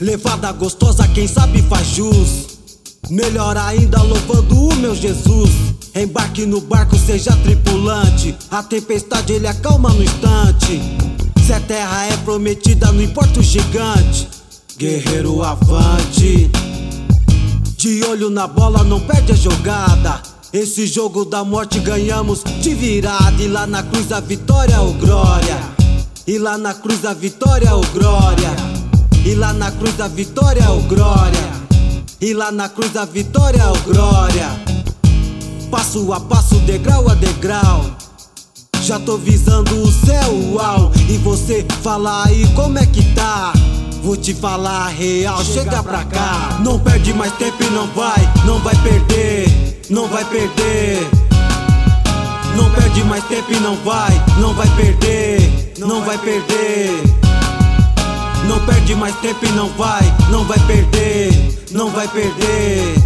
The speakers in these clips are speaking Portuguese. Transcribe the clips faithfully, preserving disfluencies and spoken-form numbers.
Levada gostosa, quem sabe faz jus. Melhor ainda louvando o meu Jesus. Embarque no barco, seja tripulante. A tempestade ele acalma no instante. Se a terra é prometida, não importa o gigante. Guerreiro avante. De olho na bola, não perde a jogada. Esse jogo da morte ganhamos de virada. E lá na cruz a vitória, ô glória. E lá na cruz a vitória, ô glória. E lá na cruz a vitória, ô glória. E lá na cruz a vitória, ô glória. Passo a passo, degrau a degrau. Já tô visando o céu, uau. E você fala aí como é que tá. Vou te falar a real, chega, chega pra cá. Não perde mais tempo e não vai, não vai perder. Não vai perder. Não perde mais tempo e não vai, não vai perder. Não vai perder. Não perde mais tempo e não vai, não vai perder. Não vai perder.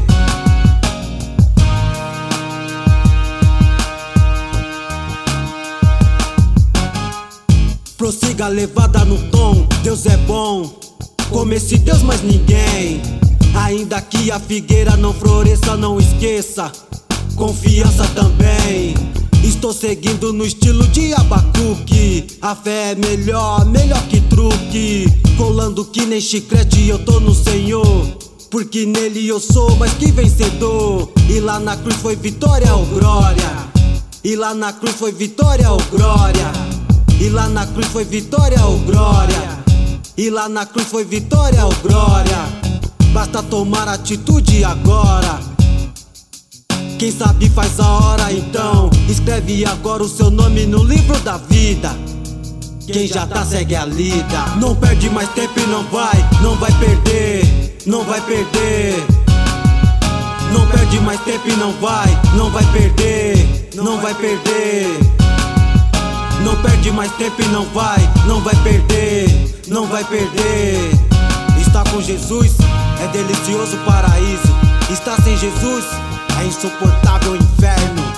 Prossiga a levada no tom, Deus é bom. Como esse Deus mais ninguém. Ainda que a figueira não floresça, não esqueça. Confiança também. Estou seguindo no estilo de Abacuque. A fé é melhor, melhor que truque. Colando que nem chiclete, eu tô no Senhor. Porque nele eu sou mais que vencedor. E lá na cruz foi vitória ou glória. E lá na cruz foi vitória ou glória. E lá na cruz foi vitória ou glória. E lá na cruz foi vitória ou glória. Basta tomar atitude agora. Quem sabe faz a hora então. Escreve agora o seu nome no livro da vida. Quem já tá segue a lida. Não perde mais tempo e não vai, não vai perder. Não vai perder. Não perde mais tempo e não vai, não vai perder. Não vai perder. Não perde mais tempo e não vai, não vai perder. Não vai perder. Está com Jesus é delicioso paraíso. Está sem Jesus é insuportável inferno.